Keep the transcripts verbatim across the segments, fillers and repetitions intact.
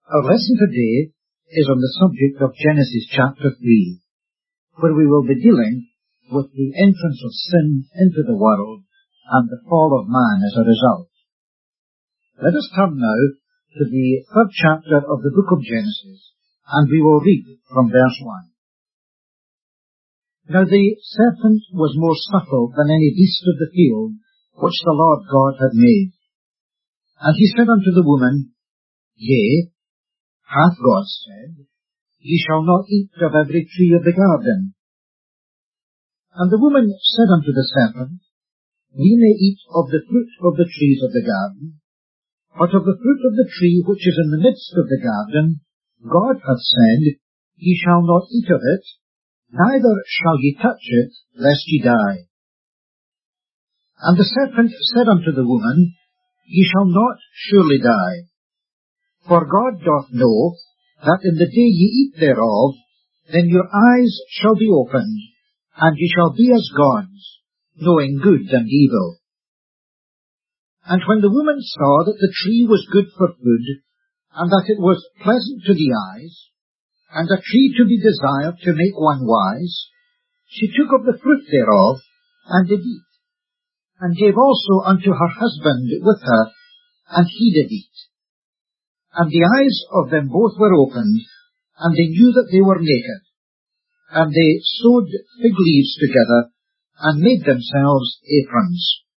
Our lesson today is on the subject of Genesis chapter three, where we will be dealing with the entrance of sin into the world and the fall of man as a result. Let us turn now to the third chapter of the book of Genesis, and we will read from verse one. Now the serpent was more subtle than any beast of the field which the Lord God had made. And he said unto the woman, Yea, hath God said, Ye shall not eat of every tree of the garden. And the woman said unto the serpent, We may eat of the fruit of the trees of the garden, but of the fruit of the tree which is in the midst of the garden, God hath said, Ye shall not eat of it, neither shall ye touch it, lest ye die. And the serpent said unto the woman, Ye shall not surely die. For God doth know that in the day ye eat thereof, then your eyes shall be opened, and ye shall be as gods, knowing good and evil. And when the woman saw that the tree was good for food, and that it was pleasant to the eyes, and a tree to be desired to make one wise, she took of the fruit thereof, and did eat, and gave also unto her husband with her, and he did eat. And the eyes of them both were opened, and they knew that they were naked. And they sewed fig leaves together, and made themselves aprons.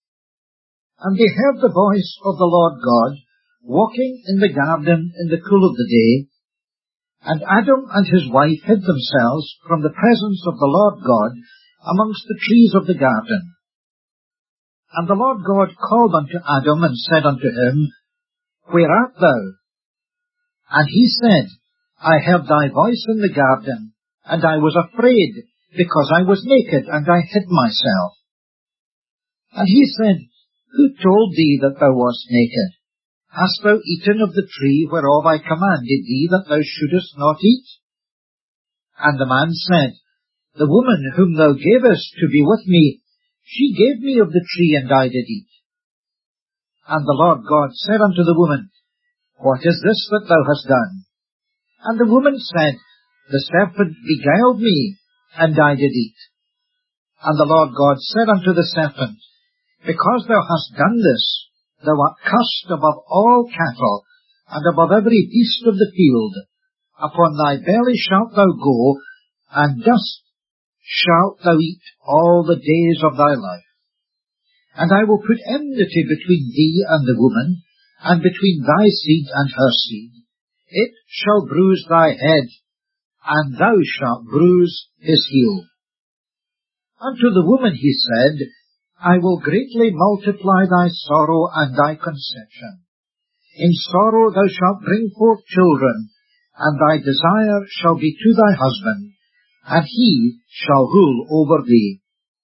And they heard the voice of the Lord God, walking in the garden in the cool of the day. And Adam and his wife hid themselves from the presence of the Lord God amongst the trees of the garden. And the Lord God called unto Adam, and said unto him, Where art thou? And he said, I heard thy voice in the garden, and I was afraid, because I was naked, and I hid myself. And he said, Who told thee that thou wast naked? Hast thou eaten of the tree whereof I commanded thee that thou shouldest not eat? And the man said, The woman whom thou gavest to be with me, she gave me of the tree, and I did eat. And the Lord God said unto the woman, What is this that thou hast done? And the woman said, The serpent beguiled me, and I did eat. And the Lord God said unto the serpent, Because thou hast done this, thou art cursed above all cattle, and above every beast of the field. Upon thy belly shalt thou go, and dust shalt thou eat all the days of thy life. And I will put enmity between thee and the woman, and between thy seed and her seed. It shall bruise thy head, and thou shalt bruise his heel. Unto the woman he said, I will greatly multiply thy sorrow and thy conception. In sorrow thou shalt bring forth children, and thy desire shall be to thy husband, and he shall rule over thee.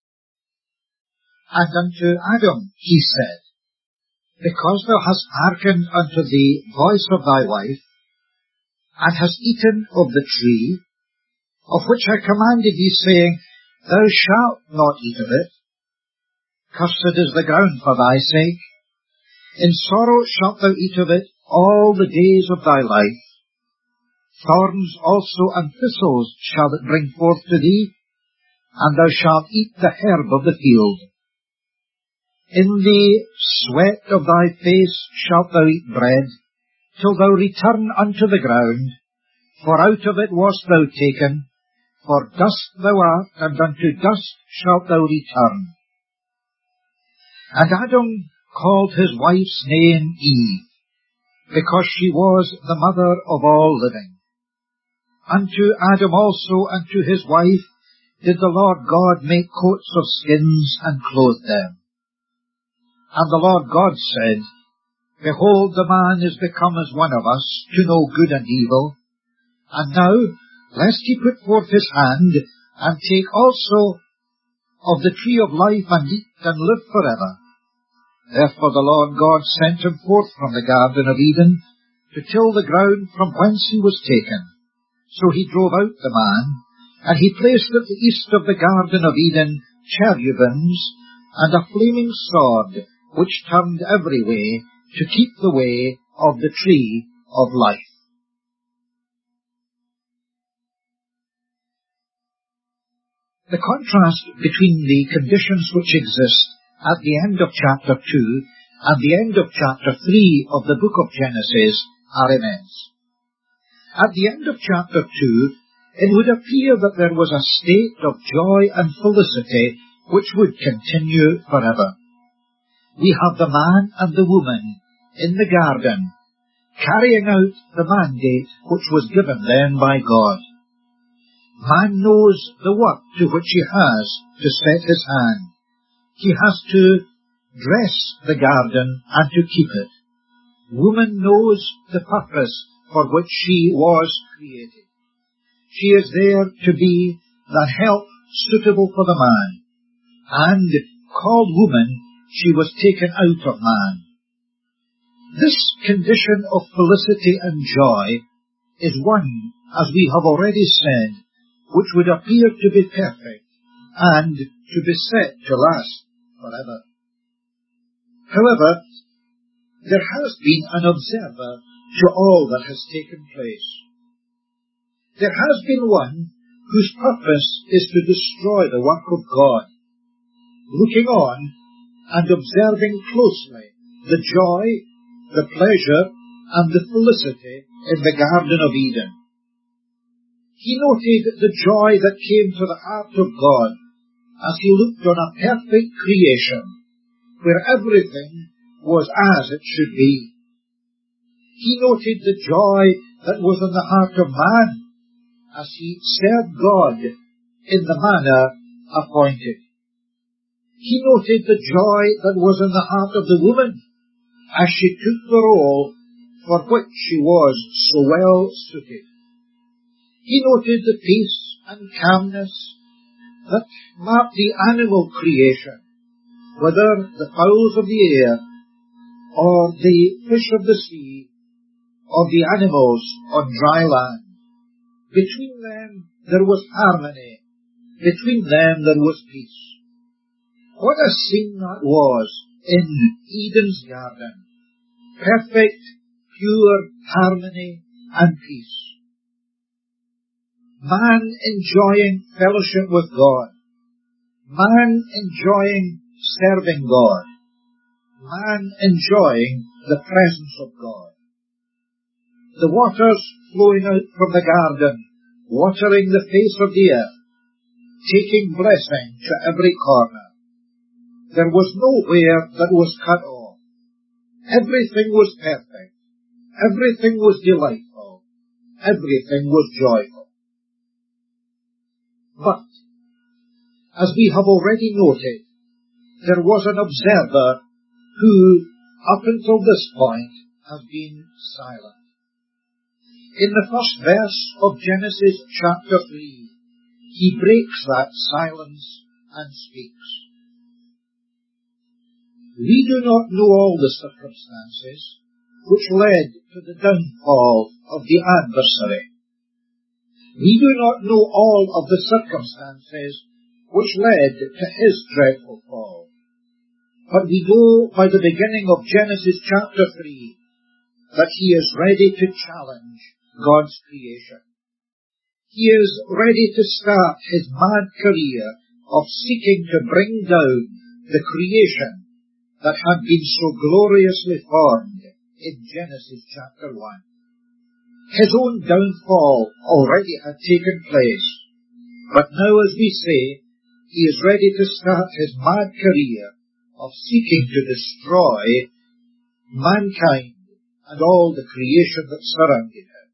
And unto Adam he said, Because thou hast hearkened unto the voice of thy wife, and hast eaten of the tree, of which I commanded thee, saying, Thou shalt not eat of it, cursed is the ground for thy sake. In sorrow shalt thou eat of it all the days of thy life. Thorns also and thistles shall it bring forth to thee, and thou shalt eat the herb of the field. In the sweat of thy face shalt thou eat bread, till thou return unto the ground, for out of it wast thou taken, for dust thou art, and unto dust shalt thou return. And Adam called his wife's name Eve, because she was the mother of all living. Unto Adam also and to his wife did the Lord God make coats of skins, and clothe them. And the Lord God said, Behold, the man is become as one of us, to know good and evil. And now, lest he put forth his hand, and take also of the tree of life, and eat, and live forever. Therefore the Lord God sent him forth from the garden of Eden, to till the ground from whence he was taken. So he drove out the man, and he placed at the east of the garden of Eden cherubims, and a flaming sword, which turned every way, to keep the way of the tree of life. The contrast between the conditions which exist at the end of chapter two and the end of chapter three of the book of Genesis are immense. At the end of chapter two, it would appear that there was a state of joy and felicity which would continue forever. We have the man and the woman in the garden, carrying out the mandate which was given them by God. Man knows the work to which he has to set his hand. He has to dress the garden and to keep it. Woman knows the purpose for which she was created. She is there to be the help suitable for the man, and called woman, she was taken out of man. This condition of felicity and joy is one, as we have already said, which would appear to be perfect and to be set to last forever. However, there has been an observer to all that has taken place. There has been one whose purpose is to destroy the work of God, looking on and observing closely the joy, the pleasure, and the felicity in the Garden of Eden. He noted the joy that came to the heart of God as he looked on a perfect creation, where everything was as it should be. He noted the joy that was in the heart of man as he served God in the manner appointed. He noted the joy that was in the heart of the woman as she took the role for which she was so well suited. He noted the peace and calmness that marked the animal creation, whether the fowls of the air, or the fish of the sea, or the animals on dry land. Between them there was harmony. Between them there was peace. What a scene that was in Eden's garden. Perfect, pure harmony and peace. Man enjoying fellowship with God. Man enjoying serving God. Man enjoying the presence of God. The waters flowing out from the garden, watering the face of the earth, taking blessing to every corner. There was nowhere that was cut off. Everything was perfect. Everything was delightful. Everything was joyful. But, as we have already noted, there was an observer who, up until this point, has been silent. In the first verse of Genesis chapter three, he breaks that silence and speaks. We do not know all the circumstances which led to the downfall of the adversary. We do not know all of the circumstances which led to his dreadful fall. But we know by the beginning of Genesis chapter three that he is ready to challenge God's creation. He is ready to start his mad career of seeking to bring down the creation that had been so gloriously formed in Genesis chapter one. His own downfall already had taken place, but now, as we say, he is ready to start his mad career of seeking to destroy mankind and all the creation that surrounded him.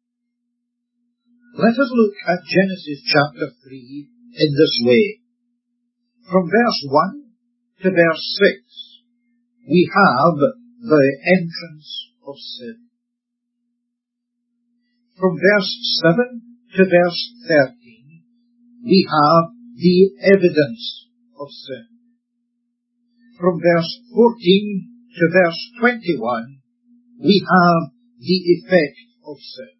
Let us look at Genesis chapter three in this way. From verse one to verse six, we have the entrance of sin. From verse seven to verse thirteen, we have the evidence of sin. From verse fourteen to verse twenty-one, we have the effect of sin.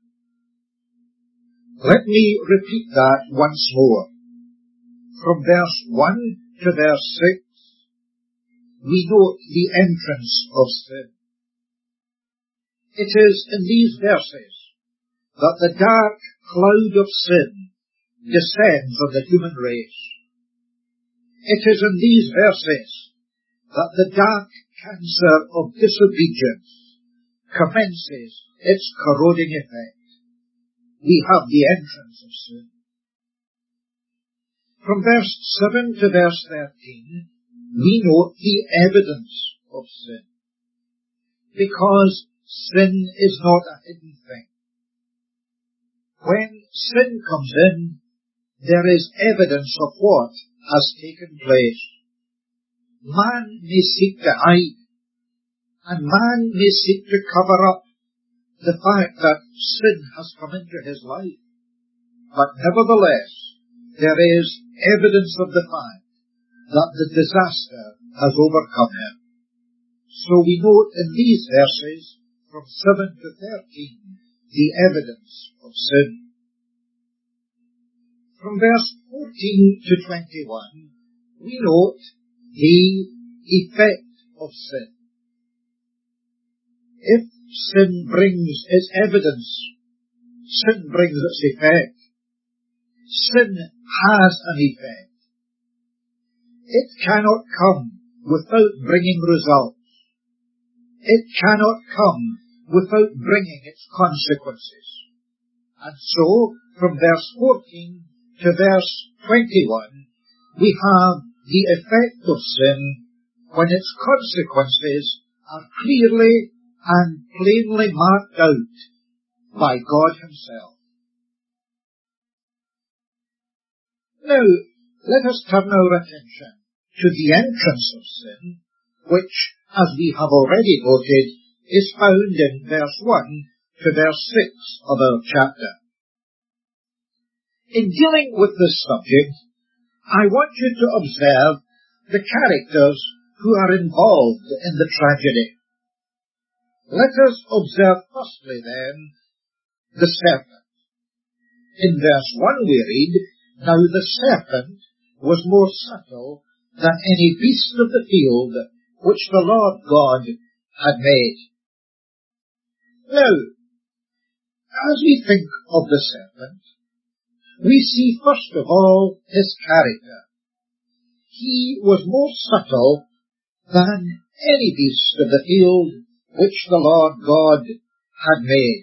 Let me repeat that once more. From verse one to verse six, we note the entrance of sin. It is in these verses that the dark cloud of sin descends on the human race. It is in these verses that the dark cancer of disobedience commences its corroding effect. We have the entrance of sin. From verse seven to verse thirteen, we note the evidence of sin. Because sin is not a hidden thing. When sin comes in, there is evidence of what has taken place. Man may seek to hide, and man may seek to cover up the fact that sin has come into his life. But nevertheless, there is evidence of the fact that the disaster has overcome him. So we note in these verses, from seven to thirteen, the evidence of sin. From verse fourteen to twenty-one, we note the effect of sin. If sin brings its evidence, sin brings its effect. Sin has an effect. It cannot come without bringing results. It cannot come without bringing its consequences. And so, from verse fourteen to verse twenty-one, we have the effect of sin when its consequences are clearly and plainly marked out by God himself. Now, let us turn our attention to the entrance of sin, which, as we have already noted, is found in verse one to verse six of our chapter. In dealing with this subject, I want you to observe the characters who are involved in the tragedy. Let us observe firstly then the serpent. In verse one we read, "Now the serpent was more subtle than any beast of the field which the Lord God had made." Now, as we think of the serpent, we see first of all his character. He was more subtle than any beast of the field which the Lord God had made.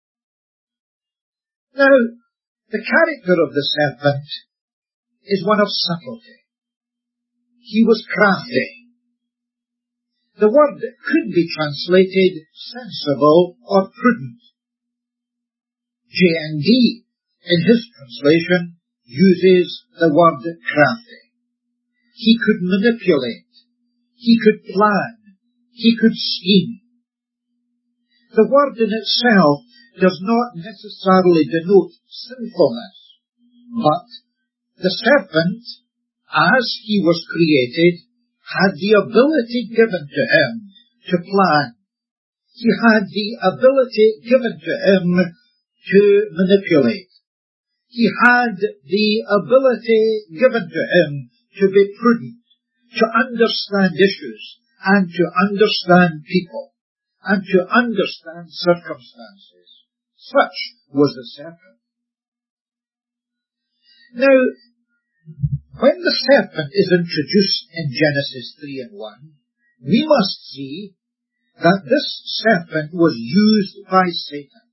Now, the character of the serpent is one of subtlety. He was crafty. The word could be translated sensible or prudent. J N D, in his translation, uses the word crafty. He could manipulate. He could plan. He could scheme. The word in itself does not necessarily denote sinfulness, but the serpent, as he was created, had the ability given to him to plan. He had the ability given to him to manipulate. He had the ability given to him to be prudent, to understand issues, and to understand people, and to understand circumstances. Such was the serpent. Now, when the serpent is introduced in Genesis three and one, we must see that this serpent was used by Satan.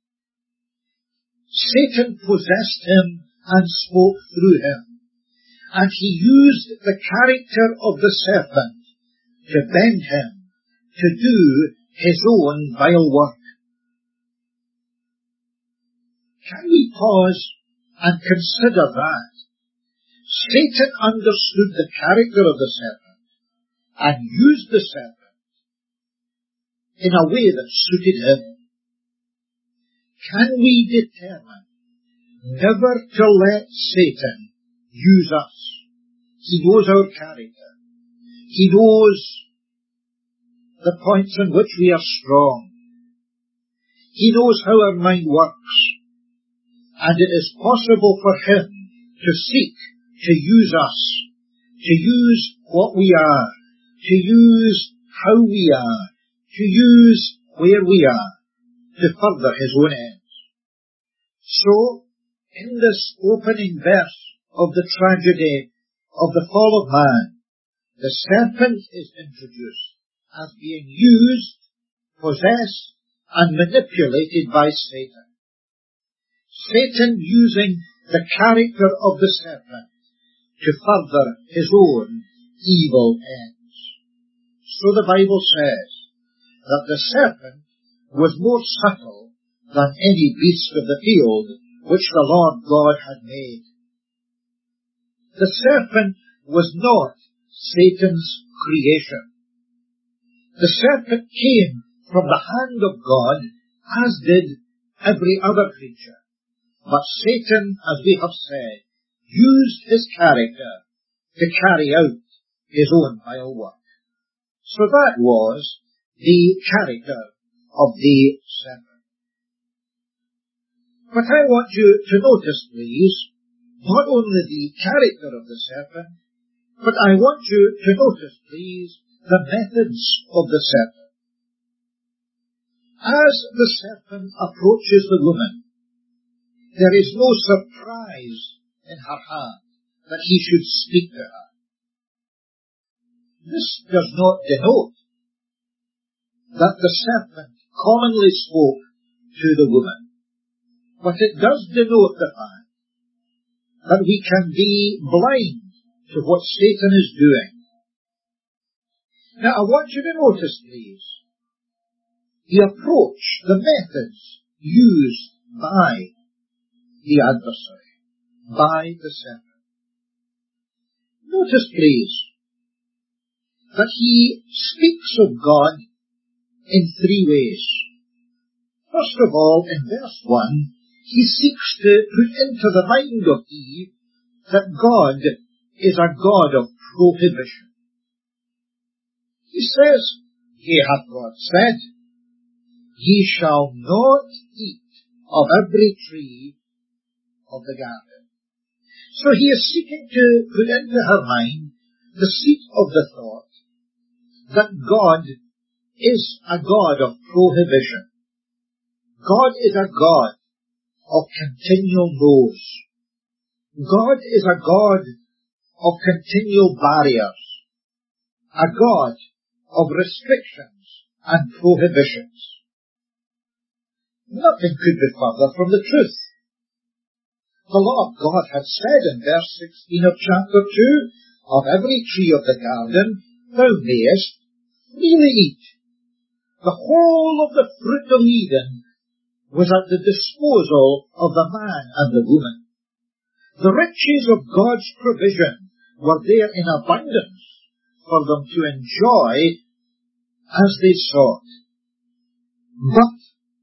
Satan possessed him and spoke through him, and he used the character of the serpent to bend him to do his own vile work. Can we pause and consider that? Satan understood the character of the serpent and used the serpent in a way that suited him. Can we determine never to let Satan use us? He knows our character. He knows the points in which we are strong. He knows how our mind works. And it is possible for him to seek to use us, to use what we are, to use how we are, to use where we are, to further his own ends. So, in this opening verse of the tragedy of the fall of man, the serpent is introduced as being used, possessed, and manipulated by Satan. Satan using the character of the serpent to further his own evil ends. So the Bible says that the serpent was more subtle than any beast of the field which the Lord God had made. The serpent was not Satan's creation. The serpent came from the hand of God, as did every other creature. But Satan, as we have said, used his character to carry out his own vile work. So that was the character of the serpent. But I want you to notice, please, not only the character of the serpent, but I want you to notice, please, the methods of the serpent. As the serpent approaches the woman, there is no surprise in her heart that he should speak to her. This does not denote that the serpent commonly spoke to the woman, but it does denote the fact that we can be blind to what Satan is doing. Now I want you to notice, please, the approach, the methods used by the adversary, by the serpent. Notice, please, that he speaks of God in three ways. First of all, in verse one, he seeks to put into the mind of Eve that God is a God of prohibition. He says, Yea, hath God said, Ye shall not eat of every tree of the garden. So he is seeking to put into her mind the seat of the thought that God is a God of prohibition. God is a God of continual no's. God is a God of continual barriers, a God of restrictions and prohibitions. Nothing could be further from the truth. The Lord God had said in verse sixteen of chapter two, Of every tree of the garden thou mayest freely eat. The whole of the fruit of Eden was at the disposal of the man and the woman. The riches of God's provision were there in abundance for them to enjoy as they sought. But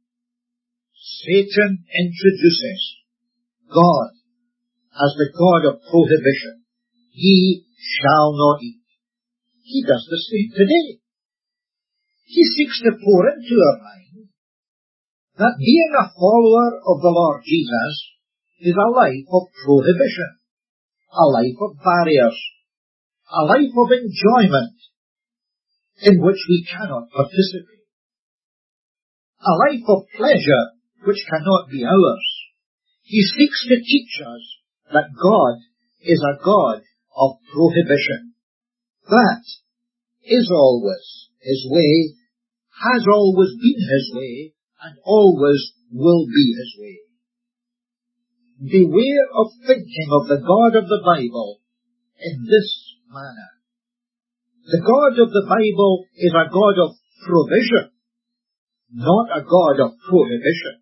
Satan introduces God as the God of prohibition. Ye shall not eat. He does the same today. He seeks to pour into our mind that being a follower of the Lord Jesus is a life of prohibition, a life of barriers, a life of enjoyment in which we cannot participate, a life of pleasure which cannot be ours. He seeks to teach us that God is a God of prohibition. That is always his way, has always been his way, and always will be his way. Beware of thinking of the God of the Bible in this manner. The God of the Bible is a God of provision, not a God of prohibition.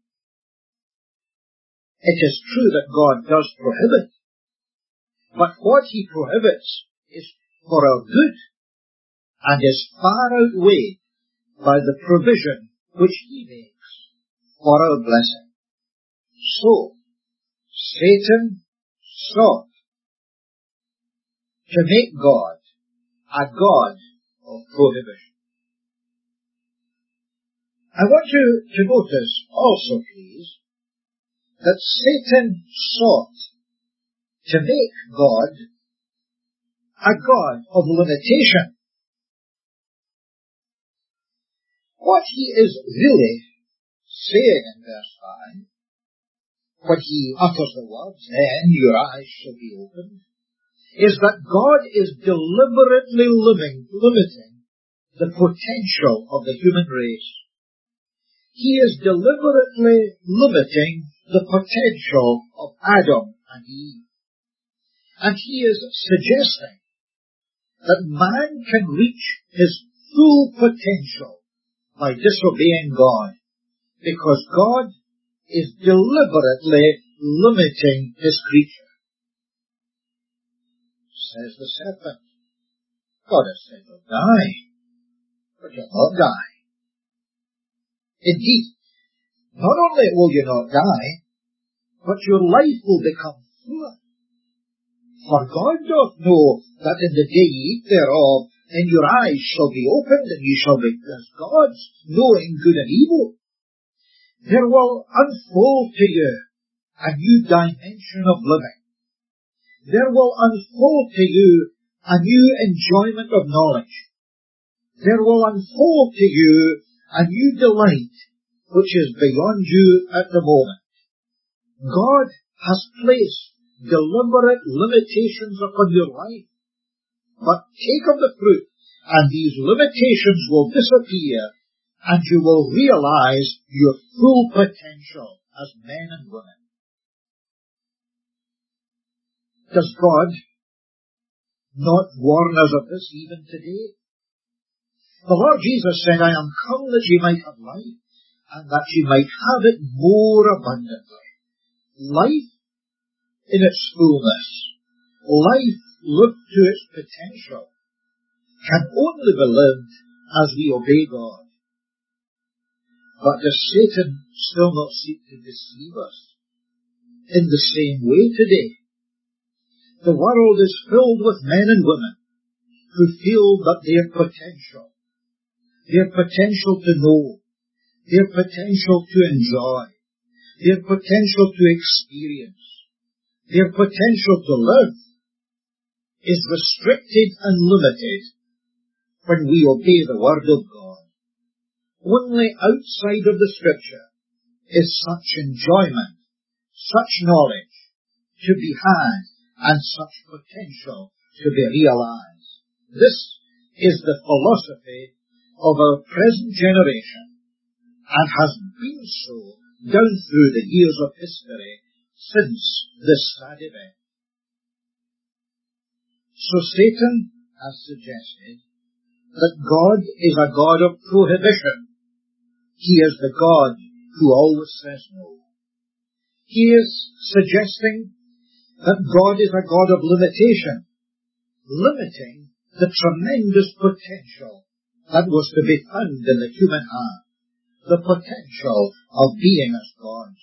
It is true that God does prohibit, but what he prohibits is for our good and is far outweighed by the provision which he makes for our blessing. So, Satan sought to make God a God of prohibition. I want you to notice also, please, that Satan sought to make God a God of limitation. What he is really saying in verse five, when he utters the words, then your eyes shall be opened, is that God is deliberately limiting, limiting the potential of the human race. He is deliberately limiting the potential of Adam and Eve. And he is suggesting that man can reach his full potential by disobeying God, because God is deliberately limiting his creature. Says the serpent, God has said you'll die, but you'll not die. Indeed, not only will you not die, but your life will become fuller. For God doth know that in the day ye eat thereof, and your eyes shall be opened, and ye shall be as gods, knowing good and evil. There will unfold to you a new dimension of living. There will unfold to you a new enjoyment of knowledge. There will unfold to you a new delight which is beyond you at the moment. God has placed deliberate limitations upon your life. But take of the fruit, and these limitations will disappear, and you will realize your full potential as men and women. Does God not warn us of this even today? The Lord Jesus said, I am come that ye might have life, and that ye might have it more abundantly. Life in its fullness, life looked to its potential, can only be lived as we obey God. But does Satan still not seek to deceive us in the same way today? The world is filled with men and women who feel that their potential, their potential to know, their potential to enjoy, their potential to experience, their potential to live is restricted and limited when we obey the Word of God. Only outside of the Scripture is such enjoyment, such knowledge to be had, and such potential to be realized. This is the philosophy of our present generation, and has been so down through the years of history since this sad event. So Satan has suggested that God is a God of prohibition. He is the God who always says no. He is suggesting that God is a God of limitation, limiting the tremendous potential that was to be found in the human heart, the potential of being as gods.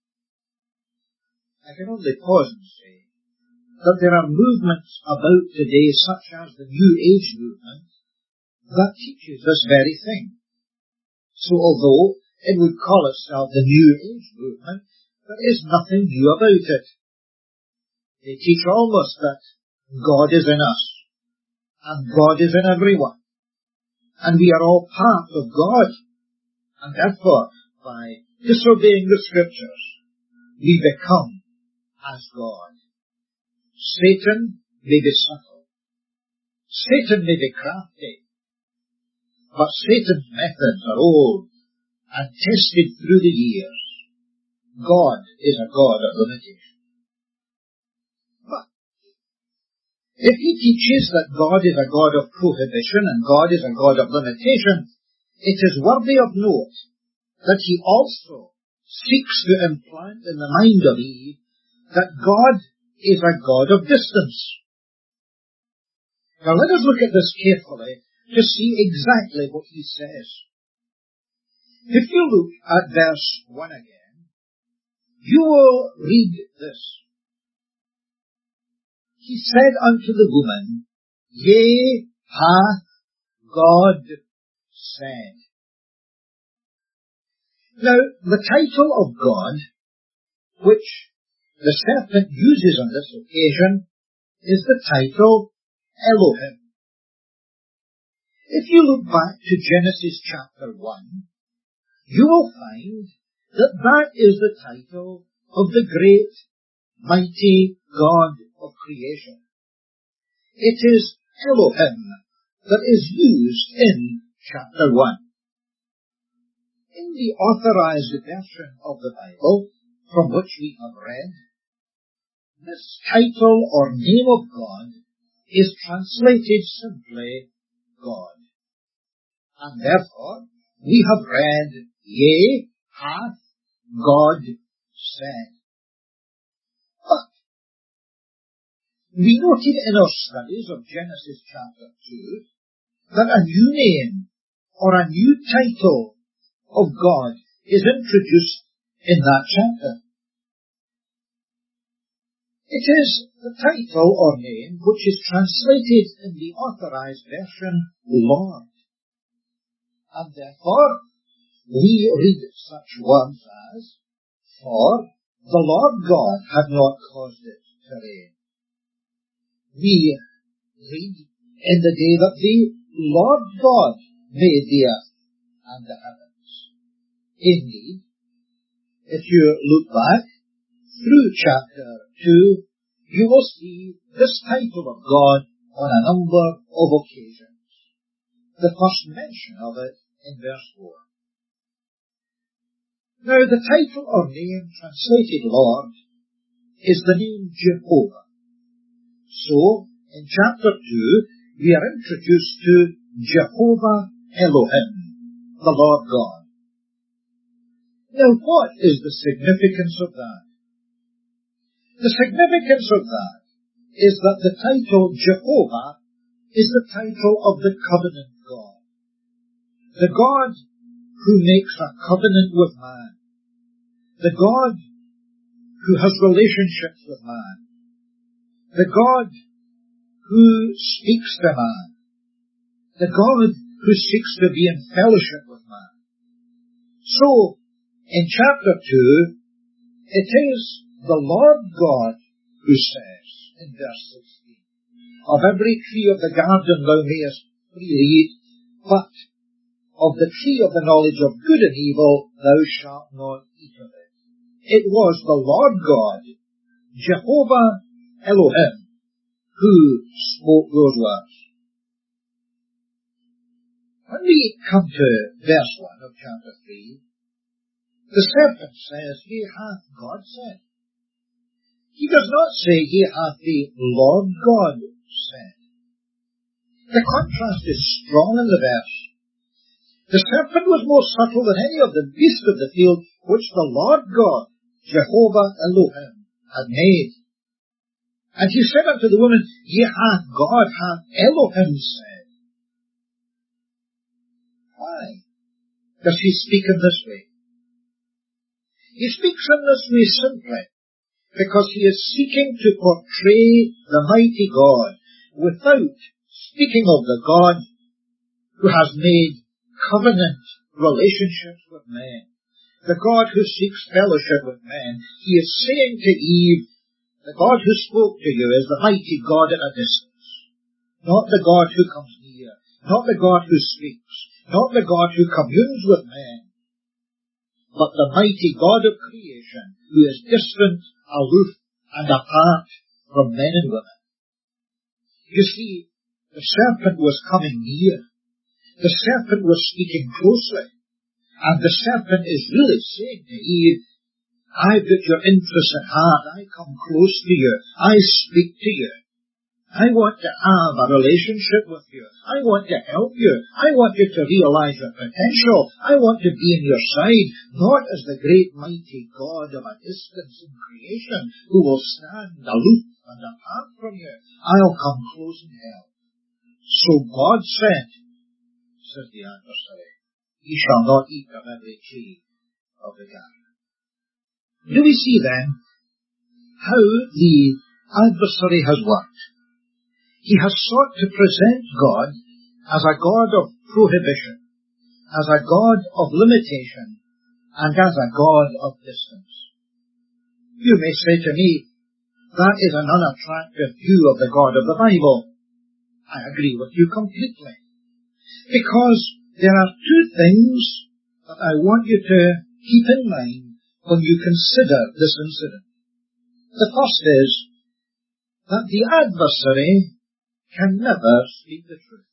I can only pause and say that there are movements about today, such as the New Age movement, that teaches this very thing. So although it would call itself the New Age movement, there is nothing new about it. They teach almost that God is in us, and God is in everyone, and we are all part of God, and therefore, by disobeying the Scriptures, we become as God. Satan may be subtle, Satan may be crafty, but Satan's methods are old and tested through the years. God is a God of limitation. But if he teaches that God is a God of prohibition and God is a God of limitation, it is worthy of note that he also seeks to implant in the mind of Eve that God is a God of distance. Now let us look at this carefully to see exactly what he says. If you look at verse one again, you will read this. He said unto the woman, Yea, hath God said. Now, the title of God, which the serpent uses on this occasion, is the title Elohim. If you look back to Genesis chapter one, you will find that that is the title of the great, mighty God of creation. It is Elohim that is used in chapter one. In the authorized version of the Bible, from which we have read, this title or name of God is translated simply God. And therefore, we have read, Yea, hath God said. But we noted in our studies of Genesis chapter two that a new name or a new title of God is introduced in that chapter. It is the title or name which is translated in the authorized version, Lord. And therefore, we read such words as, For the Lord God had not caused it to rain. We read, In the day that the Lord God made the earth and the heavens. Indeed, if you look back through chapter two, you will see this title of God on a number of occasions. The first mention of it in verse four. Now, the title or name translated Lord is the name Jehovah. So, in chapter two, we are introduced to Jehovah Elohim, the Lord God. Now, what is the significance of that? The significance of that is that the title Jehovah is the title of the covenant God. The God who makes a covenant with man. The God who has relationships with man. The God who speaks to man. The God who seeks to be in fellowship with man. So, in chapter two, it is the Lord God who says, in verse sixteen, Of every tree of the garden thou mayest freely eat, but of the tree of the knowledge of good and evil thou shalt not eat of it. It was the Lord God, Jehovah Elohim, who spoke those words. When we come to verse one of chapter three, the serpent says, Yea, hath God said. He does not say, Yea, hath the Lord God said. The contrast is strong in the verse. The serpent was more subtle than any of the beasts of the field which the Lord God, Jehovah Elohim, had made. And he said unto the woman, Yea, hath God, hath Elohim said. Why does he speak in this way? He speaks in this way simply because he is seeking to portray the mighty God without speaking of the God who has made covenant relationships with men. The God who seeks fellowship with men. He is saying to Eve, the God who spoke to you is the mighty God at a distance. Not the God who comes near. Not the God who speaks. Not the God who communes with men. But the mighty God of creation who is distant, aloof, and apart from men and women. You see, the serpent was coming near. The serpent was speaking closely. And the serpent is really saying to Eve, I've got your interests at heart. I come close to you. I speak to you. I want to have a relationship with you. I want to help you. I want you to realize your potential. I want to be in your side, not as the great mighty God of a distance in creation who will stand aloof and apart from you. I'll come close and help. So God said, says the adversary, Ye shall not eat of every tree of the garden. Do we see then how the adversary has worked? He has sought to present God as a God of prohibition, as a God of limitation, and as a God of distance. You may say to me, that is an unattractive view of the God of the Bible. I agree with you completely. Because there are two things that I want you to keep in mind when you consider this incident. The first is that the adversary can never speak the truth.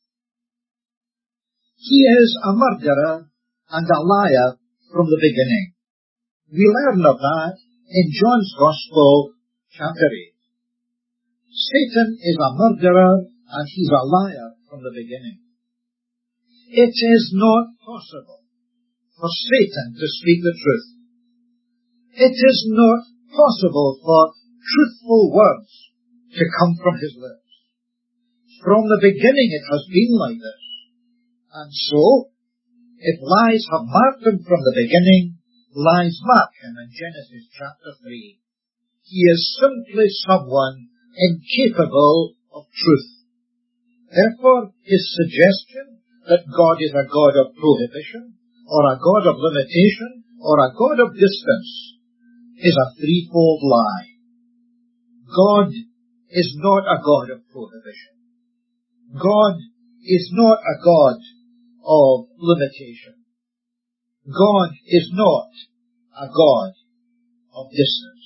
He is a murderer and a liar from the beginning. We learn of that in John's Gospel, chapter eight. Satan is a murderer and he's a liar from the beginning. It is not possible for Satan to speak the truth. It is not possible for truthful words to come from his lips. From the beginning it has been like this. And so, if lies have marked him from the beginning, lies mark him in Genesis chapter three. He is simply someone incapable of truth. Therefore, his suggestion that God is a God of prohibition, or a God of limitation, or a God of distance, is a threefold lie. God is not a God of prohibition. God is not a God of limitation. God is not a God of distance.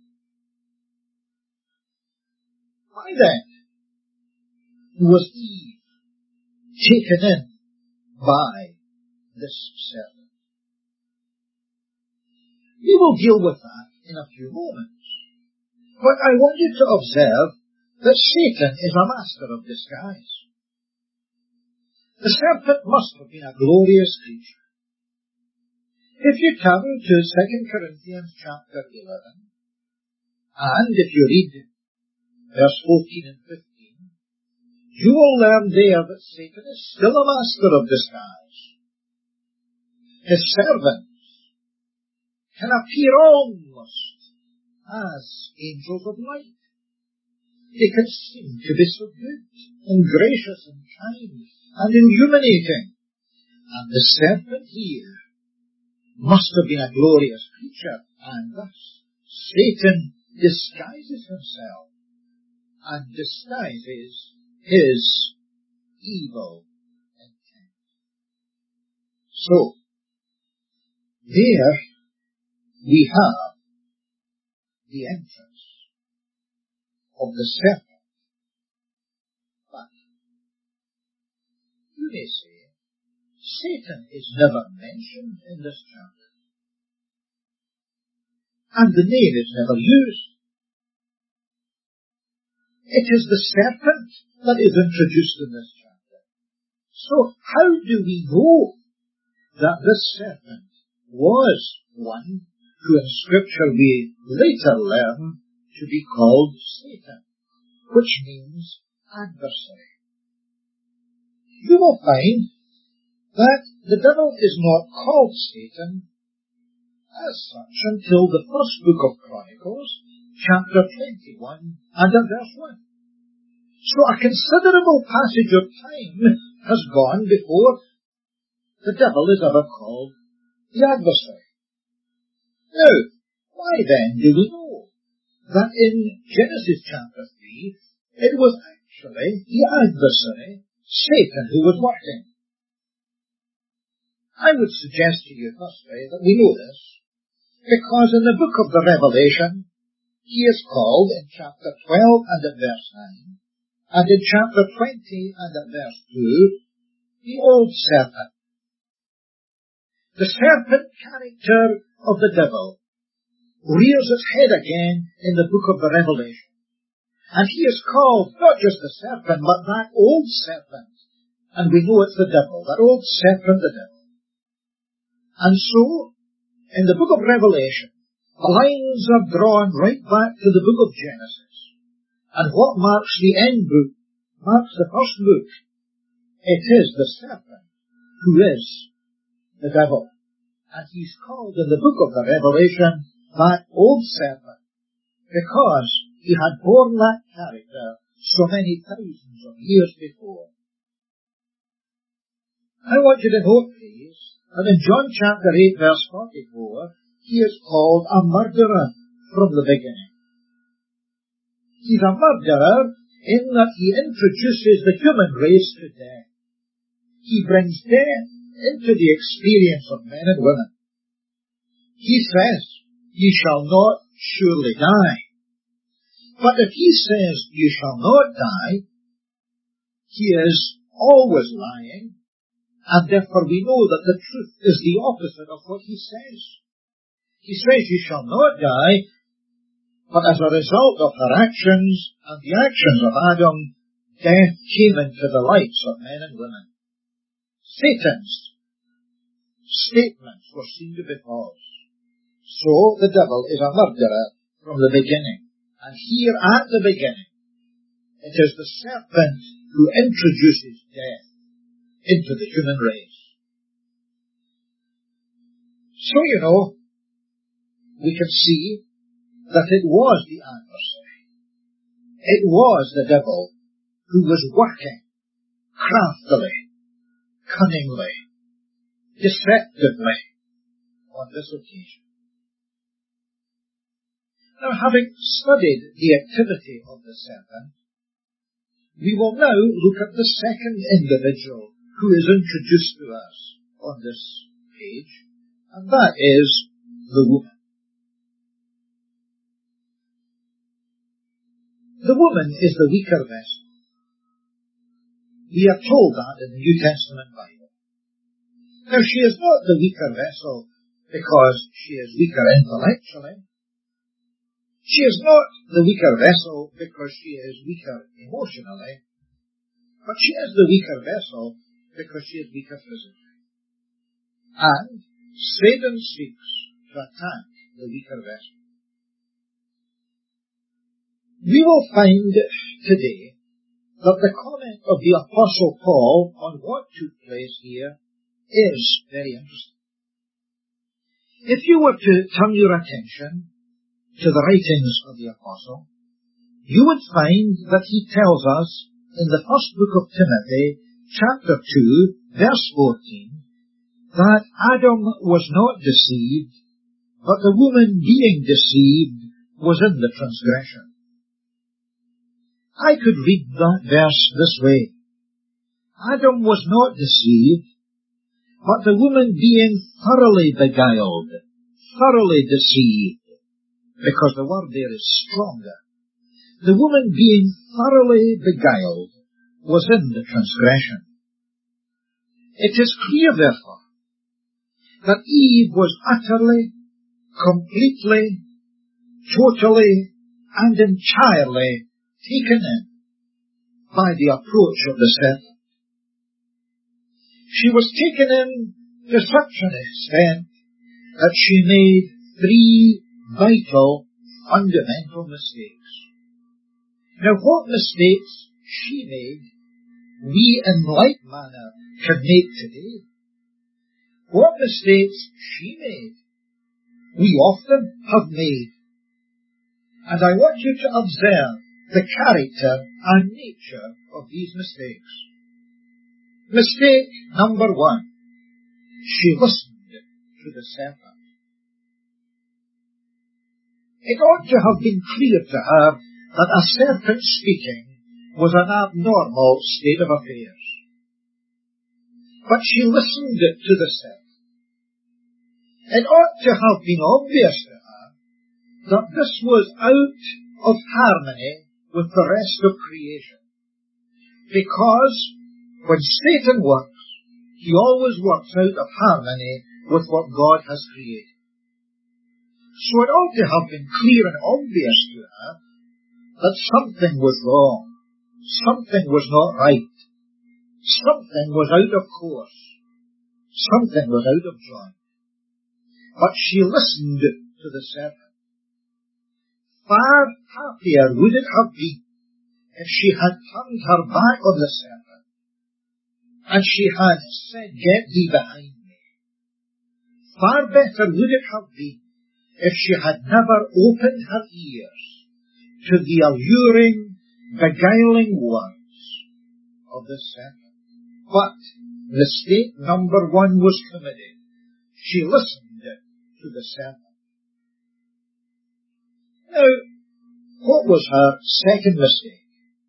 Why then was Eve taken in by this serpent? We will deal with that in a few moments. But I want you to observe that Satan is a master of disguise. The serpent must have been a glorious creature. If you turn to Second Corinthians chapter eleven, and if you read verse fourteen and fifteen, you will learn there that Satan is still a master of disguise. His servants can appear almost as angels of light. They can seem to be so good and gracious and kind and illuminating. And the serpent here must have been a glorious creature, and thus Satan disguises himself and disguises his evil intent. So, there we have the entrance of the serpent. But you may say, Satan is never mentioned in this chapter, and the name is never used. It is the serpent that is introduced in this chapter. So how do we know that this serpent was one who in Scripture we later learn to be called Satan, which means adversary? You will find that the devil is not called Satan as such until the first book of Chronicles, chapter twenty-one and at verse one. So a considerable passage of time has gone before the devil is ever called the adversary. Now, why then do we know that in Genesis chapter three it was actually the adversary, Satan, who was working? I would suggest to you firstly that we know this because in the book of the Revelation he is called in chapter twelve and at verse nine, and in chapter twenty and at verse two, the old serpent. The serpent character of the devil rears its head again in the book of the Revelation. And he is called not just the serpent, but that old serpent. And we know it's the devil, that old serpent, the devil. And so, in the book of Revelation, the lines are drawn right back to the book of Genesis. And what marks the end book, marks the first book, it is the serpent who is the devil. And he's called in the book of the Revelation that old serpent because he had borne that character so many thousands of years before. I want you to note, please, that in John chapter eight, verse forty-four, he is called a murderer from the beginning. He's a murderer in that he introduces the human race to death. He brings death into the experience of men and women. He says, "Ye shall not surely die." But if he says, "You shall not die," He is always lying, and therefore we know that the truth is the opposite of what he says. He says, "You shall not die," but as a result of her actions and the actions of Adam, death came into the lives of men and women. Satan's statements were seen to be false. So the devil is a murderer from the beginning. And here at the beginning, it is the serpent who introduces death into the human race. So, you know, we can see that it was the adversary. It was the devil who was working craftily, cunningly, deceptively on this occasion. Now, having studied the activity of the serpent, we will now look at the second individual who is introduced to us on this page, and that is the woman. The woman is the weaker vessel. We are told that in the New Testament Bible. Now, she is not the weaker vessel because she is weaker intellectually. She is not the weaker vessel because she is weaker emotionally. But she is the weaker vessel because she is weaker physically. And Satan seeks to attack the weaker vessel. We will find today that the comment of the Apostle Paul on what took place here is very interesting. If you were to turn your attention to the writings of the Apostle, you would find that he tells us in the first book of Timothy, chapter two, verse fourteen, that Adam was not deceived, but the woman being deceived was in the transgression. I could read that verse this way. Adam was not deceived, but the woman being thoroughly beguiled, thoroughly deceived, because the word there is stronger. The woman being thoroughly beguiled was in the transgression. It is clear, therefore, that Eve was utterly, completely, totally, and entirely taken in by the approach of the serpent. She was taken in to such an extent that she made three vital, fundamental mistakes. Now, what mistakes she made, we in like manner can make today. What mistakes she made, we often have made. And I want you to observe the character and nature of these mistakes. Mistake number one. She listened to the serpent. It ought to have been clear to her that a serpent speaking was an abnormal state of affairs. But she listened to the serpent. It ought to have been obvious to her that this was out of harmony with the rest of creation. Because when Satan works, he always works out of harmony with what God has created. So it ought to have been clear and obvious to her that something was wrong, something was not right, something was out of course, something was out of joint. But she listened to the serpent. Far happier would it have been if she had turned her back on the serpent and she had said, "Get thee behind me." Far better would it have been if she had never opened her ears to the alluring, beguiling words of the serpent. But mistake number one was committed. She listened to the serpent. Now, what was her second mistake?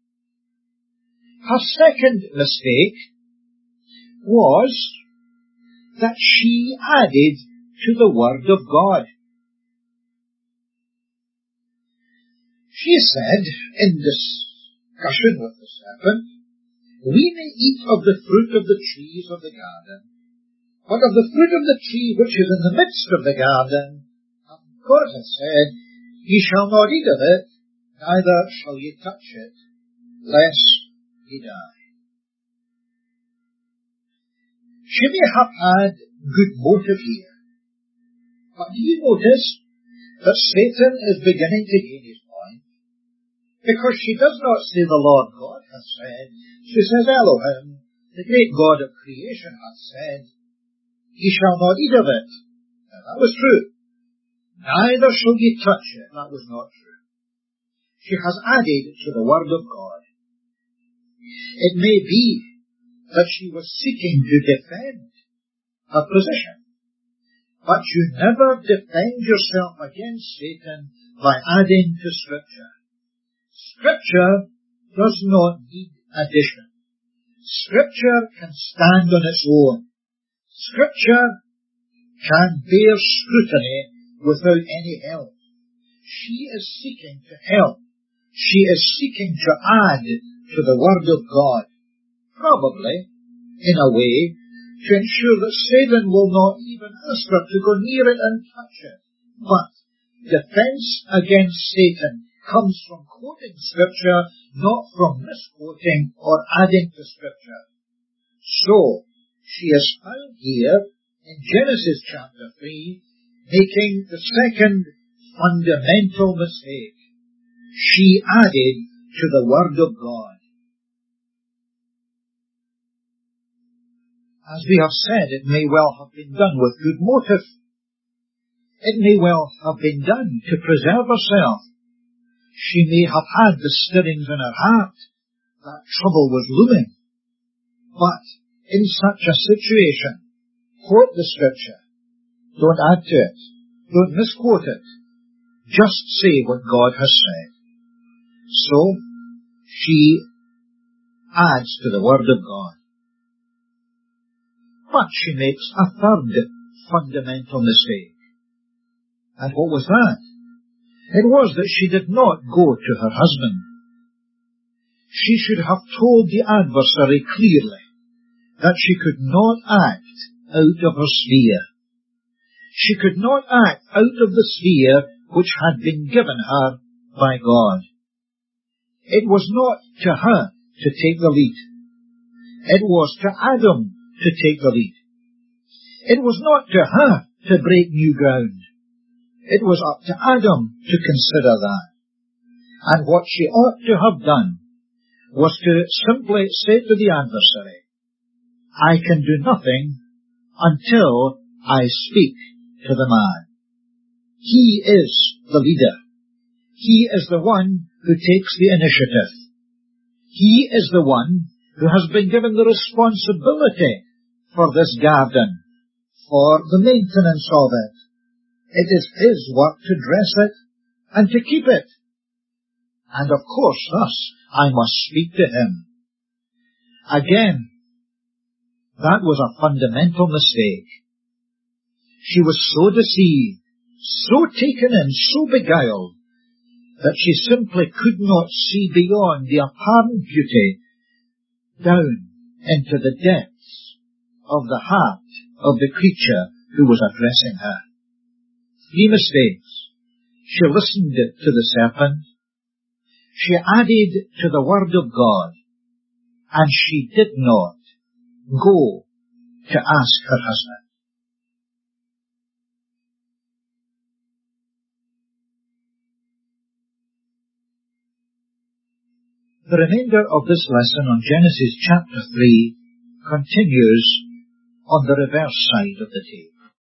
Her second mistake was that she added to the Word of God. She said in discussion with the serpent, We may eat of the fruit of the trees of the garden, but of the fruit of the tree which is in the midst of the garden, God has said, Ye shall not eat of it, neither shall ye touch it, lest ye die. She may have had good motive here, but do you notice that Satan is beginning to gain his point? Because she does not say the Lord God has said, she says Elohim, the great God of creation, hath said, Ye shall not eat of it. Now that was true. Neither shall ye touch it. That was not true. She has added to the word of God. It may be that she was seeking to defend her position. But you never defend yourself against Satan by adding to Scripture. Scripture does not need addition. Scripture can stand on its own. Scripture can bear scrutiny without any help. She is seeking to help. She is seeking to add to the Word of God, probably, in a way, to ensure that Satan will not even ask her to go near it and touch it. But defense against Satan comes from quoting Scripture, not from misquoting or adding to Scripture. So, she is found here in Genesis chapter three, making the second fundamental mistake. She added to the Word of God. As we have said, it may well have been done with good motive. It may well have been done to preserve herself. She may have had the stirrings in her heart that trouble was looming. But in such a situation, quote the Scripture. Don't add to it. Don't misquote it. Just say what God has said. So, she adds to the Word of God. But she makes a third fundamental mistake. And what was that? It was that she did not go to her husband. She should have told the adversary clearly that she could not act out of her sphere. She could not act out of the sphere which had been given her by God. It was not to her to take the lead. It was to Adam to take the lead. It was not to her to break new ground. It was up to Adam to consider that. And what she ought to have done was to simply say to the adversary, I can do nothing until I speak to the man. He is the leader. He is the one who takes the initiative. He is the one who has been given the responsibility for this garden, for the maintenance of it. It is his work to dress it and to keep it. And of course, thus, I must speak to him. Again, that was a fundamental mistake. She was so deceived, so taken in, so beguiled, that she simply could not see beyond the apparent beauty down into the depths of the heart of the creature who was addressing her. Three mistakes. She listened to the serpent, she added to the Word of God, and she did not go to ask her husband. The remainder of this lesson on Genesis chapter three continues on the reverse side of the tape.